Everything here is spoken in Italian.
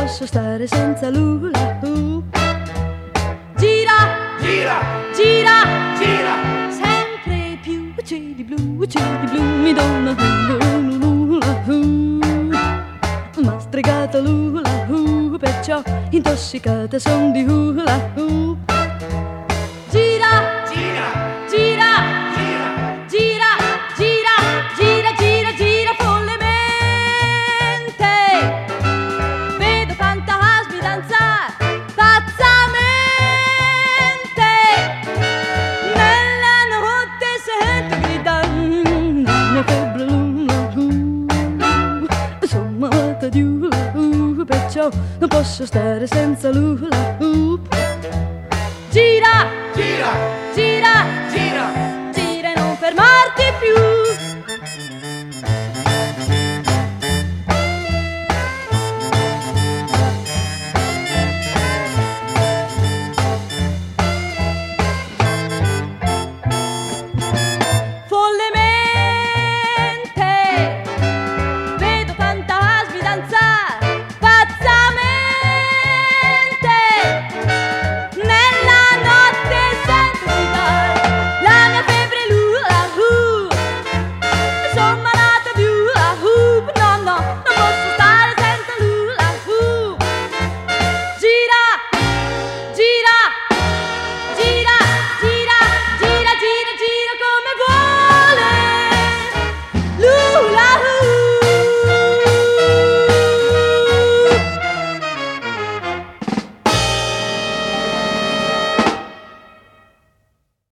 posso stare senza l'hula hoop. Gira, gira, gira, gira, sempre più uccelli blu mi dona l'hula hoop. M'ha stregato l'hula hoop, perciò intossicata son di hula hoop. Gira, gira, gira, gira, gira, gira, gira, gira, gira follemente. Vedo fantasmi danzare pazzamente. Nella notte sento gridare la febbre l'hula hoop. Sono malata di hula hoop, perciò non posso stare senza l'hula hoop. Gira, gira, gira, gira, gira e non fermarti più.